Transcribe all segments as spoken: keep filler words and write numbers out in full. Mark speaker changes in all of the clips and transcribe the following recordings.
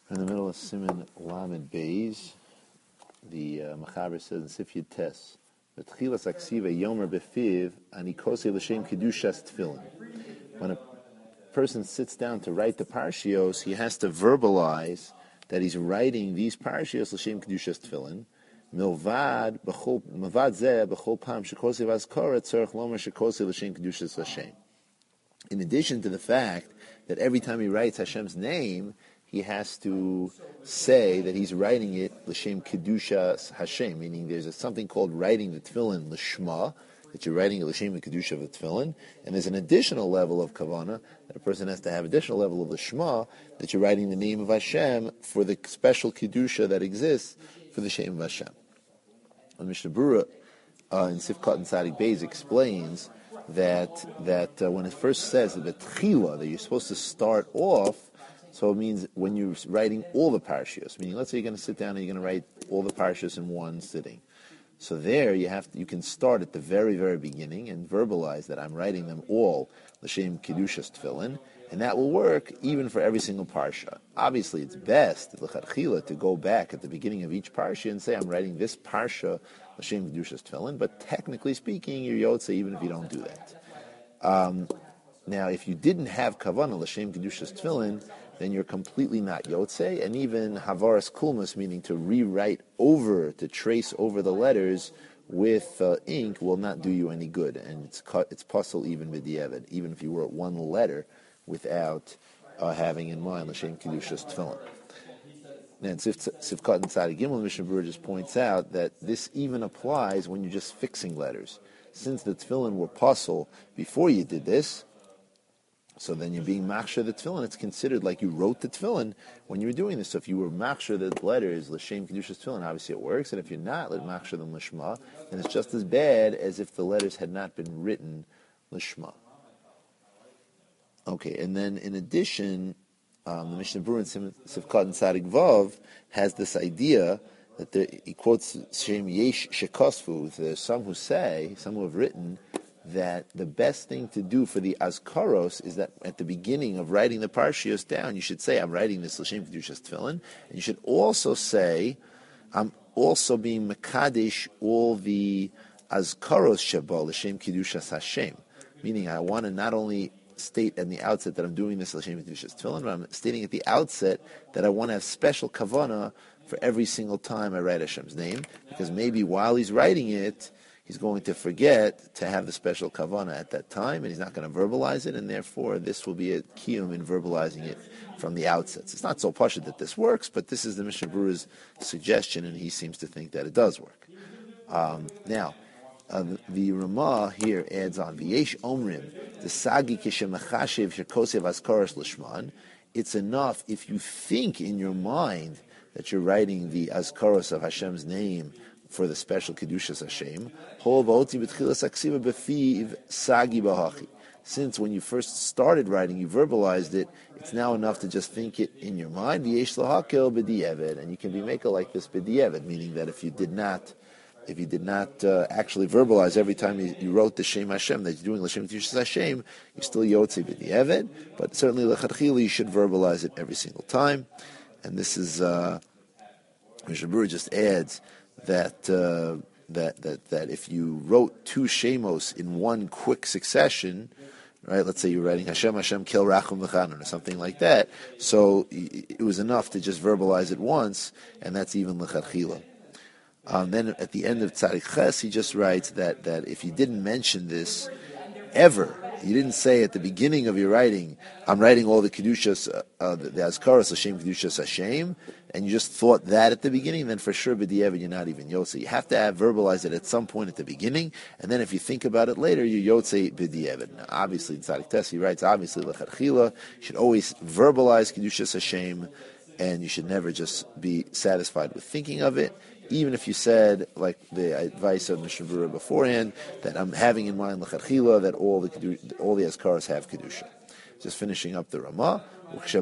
Speaker 1: In the middle of Siman Lamed Beis, the uh, Machaber says in Sif Yud Tes, "V'tchilas aksiva yomer befiv ani kosei l'shem kedushas tefillin." When a person sits down to write the parshios, he has to verbalize that he's writing these parshios l'shem kedushas tefillin. Milvad b'chol milvad zeh b'chol pam shekosei v'azkara tzarich lomer shekosei l'shem kedushas Hashem. In addition to the fact that every time he writes Hashem's name, he has to say that he's writing it l'shem kedusha Hashem, meaning there's a, something called writing the tefillin l'shma, that you're writing it l'shem kedusha of the tefillin, and there's an additional level of kavanah that a person has to have, additional level of l'shma, that you're writing the name of Hashem for the special kedusha that exists for the Shem of Hashem. And Mishnah Berurah uh, in Sifkat and Tzadik Beis explains that that uh, when it first says that the tchila, that you're supposed to start off. So it means when you're writing all the parashiyos, meaning let's say you're going to sit down and you're going to write all the parashiyos in one sitting. So there you have to, you can start at the very, very beginning and verbalize that I'm writing them all l'shem kedushas tefillin, and that will work even for every single parsha. Obviously, it's best l'chadchila to go back at the beginning of each parsha and say I'm writing this parsha l'shem kedushas tefillin. But technically speaking, you're yotze even if you don't do that. Um, now, if you didn't have kavanah l'shem kedushas tefillin, then you're completely not yotze, and even havaras kulmas, meaning to rewrite over, to trace over the letters with uh, ink, will not do you any good, and it's cut, it's puzzle even b'diavad, even if you wrote one letter without uh, having in mind l'shem kedushas tefillin. And Sifkat and Tzadik Gimel, Mishnah Berurah just points out that this even applies when you're just fixing letters. Since the tefillin were puzzle before you did this, so then you're being machshir the tefillin. It's considered like you wrote the tefillin when you were doing this. So if you were machshir the letters l'shem kedushas tefillin, obviously it works. And if you're not machshir them l'shma, then it's just as bad as if the letters had not been written l'shma. Okay, and then in addition, um, the Mishnah Berurah in Sifkat and Tzadik Vav has this idea that there, he quotes Shem Yesh Shekosfu. There's some who say, some who have written, that the best thing to do for the azkaros is that at the beginning of writing the parshios down, you should say, I'm writing this l'shem kedushas tefillin, and you should also say, I'm also being mekadesh all the azkaros sheba l'shem kedushas Hashem, meaning I want to not only state at the outset that I'm doing this l'shem kedushas tefillin, but I'm stating at the outset that I want to have special kavanah for every single time I write Hashem's name, because maybe while he's writing it, he's going to forget to have the special kavanah at that time, and he's not going to verbalize it, and therefore this will be a kiyum in verbalizing it from the outset. It's not so pashut that this works, but this is the Mishnah Berurah's suggestion, and he seems to think that it does work. Um, now, uh, the, the Ramah here adds on, V'yesh omrim, the sagi kishemachashev shekosev azkaras l'shman. It's enough if you think in your mind that you're writing the azkaros of Hashem's name for the special kedushas Hashem. Since when you first started writing, you verbalized it, it's now enough to just think it in your mind. And you can be making like this b'diavad, meaning that if you did not, if you did not uh, actually verbalize every time you, you wrote the Shem Hashem that you're doing l'shem kedushas Hashem, you still yotze b'diavad. But certainly l'chadchila you should verbalize it every single time. And this is uh, Mishnah Berurah just adds that uh, that that that if you wrote two shemos in one quick succession, right? Let's say you're writing Hashem Hashem Kel Rachum V'Chanan or something like that. So it was enough to just verbalize it once, and that's even l'chadchila. Um, then at the end of Tzadik Ches, he just writes that that if you didn't mention this ever, you didn't say at the beginning of your writing, I'm writing all the kedushas, uh, uh, the, the azkaras Hashem kedushas Hashem, and you just thought that at the beginning, then for sure b'diavad you're not even yotze. You have to have verbalize it at some point at the beginning, and then if you think about it later, you yotze b'diavad. Now, obviously, in Tzadik Tes, he writes, obviously l'chadchila, you should always verbalize kedushas Hashem, and you should never just be satisfied with thinking of it. Even if you said, like the advice of Mishnah Berurah beforehand, that I'm having in mind l'chadchila that all the all the azkaras have kedusha. Just finishing up the Ramah. If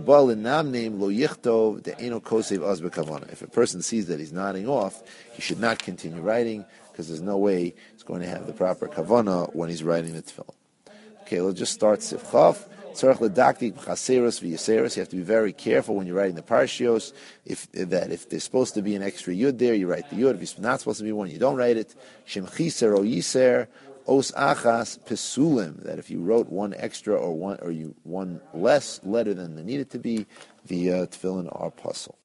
Speaker 1: a person sees that he's nodding off, he should not continue writing, because there's no way he's going to have the proper kavanah when he's writing the tefillin. Okay, let's just start Sif Chaf. Tzarech ledaktik b'chaseros v'yaseros. You have to be very careful when you're writing the parshios. If that if there's supposed to be an extra yud there, you write the yud. If it's not supposed to be one, you don't write it. Shem chiser o yiser os achas pesulim. That if you wrote one extra or one or you one less letter than they needed to be, the uh, tefillin are puzzle.